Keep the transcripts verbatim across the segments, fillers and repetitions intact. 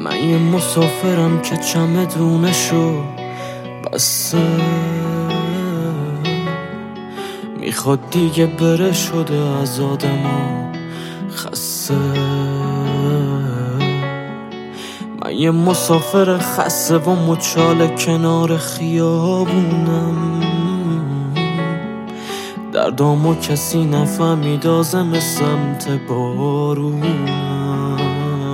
من یه مسافرم که چمدونشو بسته، میخواد دیگه بره، شده از آدما خسته. من یه مسافر خسته و مچاله کنار خیابونم، دردامو کسی نفهمید، آزم سمت بارونم.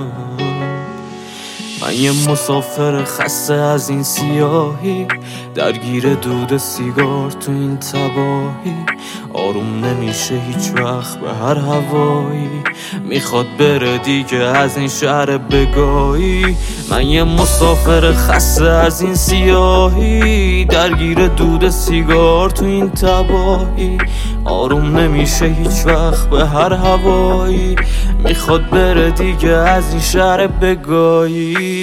من یه مسافر خسته از این سیاهی، درگیر دود سیگار تو این تباهی. آروم نمیشه هیچ وقت به هر هوایی، میخواد بره دیگه از این شهر بگاهی. من یه مسافر خسته از این سیاهی، درگیر دود سیگار تو این تباهی. آروم نمیشه هیچ وقت به هر هوایی، میخواد بره دیگه از این شهر بگاهی.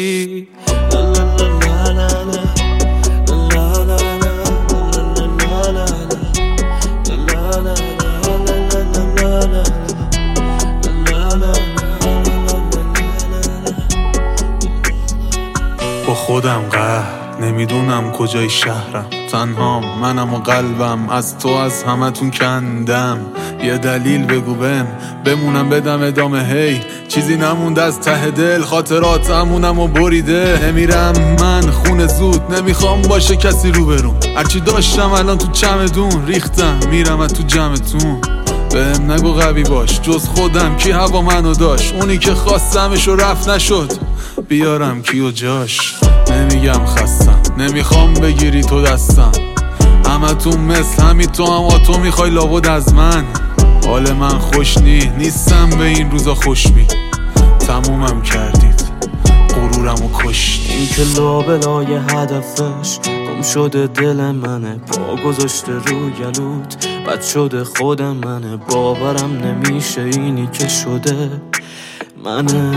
با خودم قهر، نمیدونم کجای شهرم، تنها منم و قلبم، از تو از همتون کندم. یه دلیل بگو بهم بمونم بدم ادامه، هی چیزی نمونده از ته دل، خاطراتمونم و بریده. نمیرم من خونه زود، نمیخوام باشه کسی روبرون، هرچی داشتم الان تو چمدون ریختم، میرم از تو جمعتون. بهم نگو قوی باش، جز خودم کی هوا منو داشت، اونی که خواستمش و رفت نشد، بیارم کیو جاش. نمیگم خستم، نمیخوام بگیری تو دستم، همه تو مثل همین تو هم آتو میخوای لابد از من. حال من خوش نی، نیستم به این روزا خوشبین، تمومم کردید غرورم و کشت. این که لابلای هدفش گم شده دل منه، پا گذاشته رو گلوت بد شده خود منه. باورم نمیشه اینی که شده منه.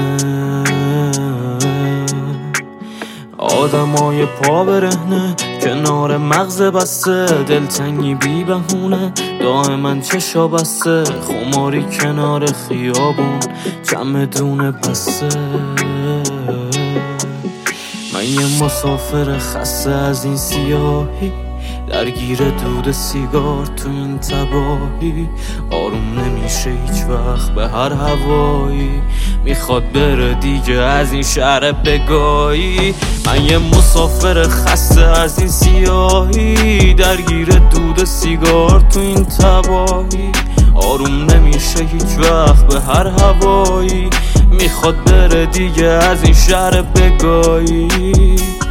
آدمای پا برهنه کنار مغز بسته، دلتنگی بی بهونه دائما چشا بسته. خماری کنار خیابون چمدون بسته. من یه مسافر خسته از این سیاهی، درگیر دود سیگار تو این تباهی. آروم نمیشه هیچ وقت به هر هوایی، میخواد بره دیگه از این شهر بگاهی. من یه مسافر خسته از این سیاهی، درگیر دود سیگار تو این تباهی. آروم نمیشه هیچ وقت به هر هوایی، میخواد بره دیگه از این شهر بگاهی.